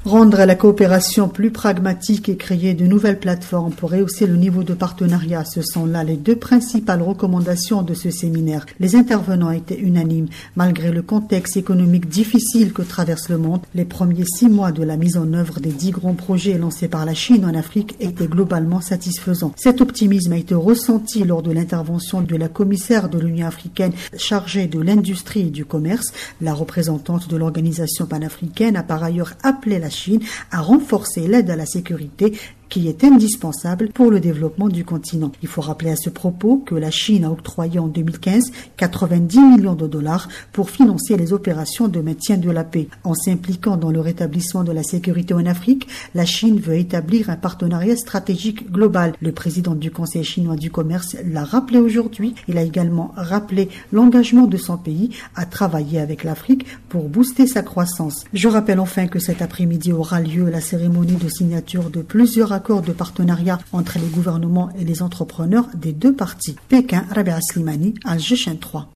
Rendre la coopération plus pragmatique et créer de nouvelles plateformes pour rehausser le niveau de partenariat, ce sont là les deux principales recommandations de ce séminaire. Les intervenants étaient unanimes. Malgré le contexte économique difficile que traverse le monde, les premiers 6 mois de la mise en œuvre des 10 grands projets lancés par la Chine en Afrique étaient globalement satisfaisants. Cet optimisme a été ressenti lors de l'intervention de la commissaire de l'Union africaine chargée de l'industrie et du commerce. La représentante de l'organisation panafricaine a par ailleurs appelé la Chine à renforcer l'aide à la sécurité qui est indispensable pour le développement du continent. Il faut rappeler à ce propos que la Chine a octroyé en 2015 90 millions de dollars pour financer les opérations de maintien de la paix. En s'impliquant dans le rétablissement de la sécurité en Afrique, la Chine veut établir un partenariat stratégique global. Le président du Conseil chinois du commerce l'a rappelé aujourd'hui. Il a également rappelé l'engagement de son pays à travailler avec l'Afrique pour booster sa croissance. Je rappelle enfin que cet après-midi aura lieu la cérémonie de signature de plusieurs accord de partenariat entre les gouvernements et les entrepreneurs des deux parties. Pékin, Rabia Slimani, Alger 3.